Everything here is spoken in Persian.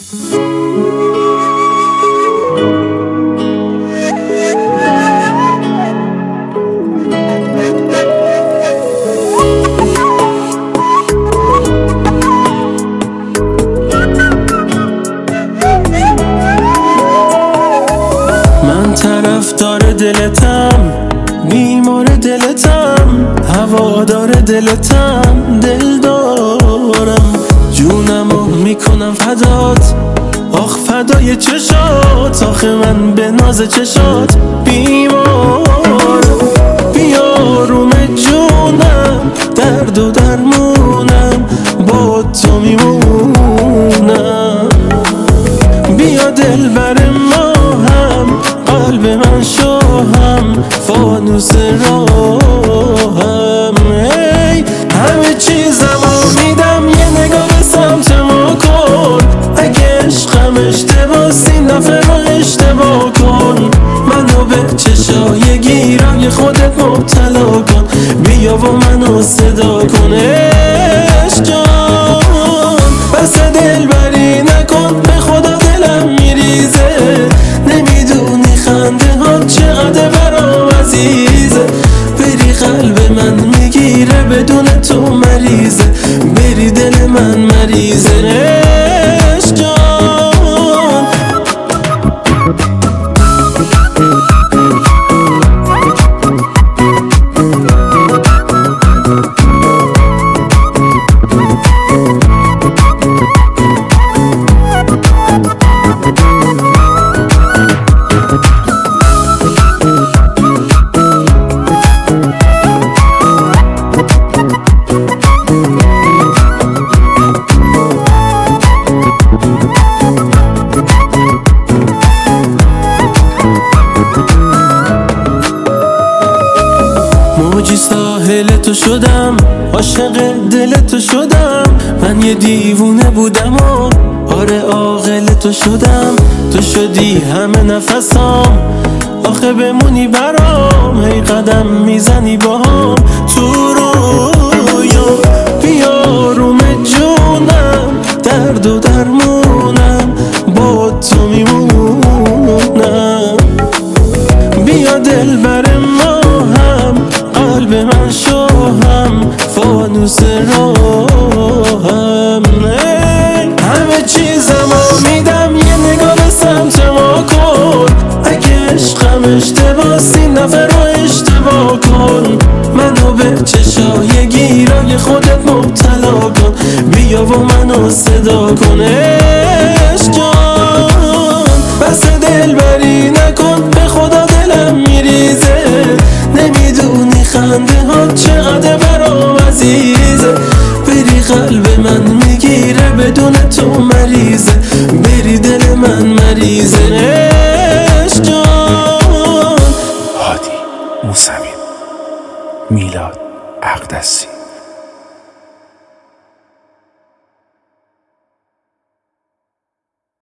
من طرفدار دلتم، بیمار دلتم، هوادار دلتم، دل دارم، جونمو میکنم فدات، آخ فدای چشات، آخه من به ناز چشات بیمارم. بیاروم جونم، درد و درمونم، با تو میمونم. بیا دل بر ما هم، قلب من شوهم، فانوس راهم. ای همه چیزمو میدم، یه نگاه به سمت ما کن. اگه عشقم اشتباس این دفعه رو اشتباه کن. منو به چشای گیرای خودت مبتلا کن. بیا و منو صدا کن عشق جان. بس دل بری نکن، به خدا دلم میریزه. نمیدونی خنده ها چقدر برام عزیزه. بری قلب من میگیره، بدون تو مریضه. بری دل من مریضه عشق جان. موجی ساحل تو شدم، عاشق دل تو شدم. من یه دیوونه بودم و آره عاقل تو شدم. تو شدی همه نفسام، آخه بمونی برام. هی قدم میزنی باهام تو رویا. بیاروم جونم، درد و درمونم، با تو میمونم. بیا دل بر ما هم، قلب من شوهم، فانوس راهم. همه چیزمو میدم، یه نگاه به سمت ما کن. اگه عشقم اشتباس این دفعه رو اشتباه کن. منو به چشای گیرای خودت مبتلا کن. بیا و منو صدا کن عشق جان. بس دل بری نکن، به خدا دلم میریزه. نمیدونی خنده ها چقدر برام عزیزه. بری قلب من میگیره، بدون تو مریضه. بری دل من مریضه عشق جان. هادی موسوی، میلاد اقدسی.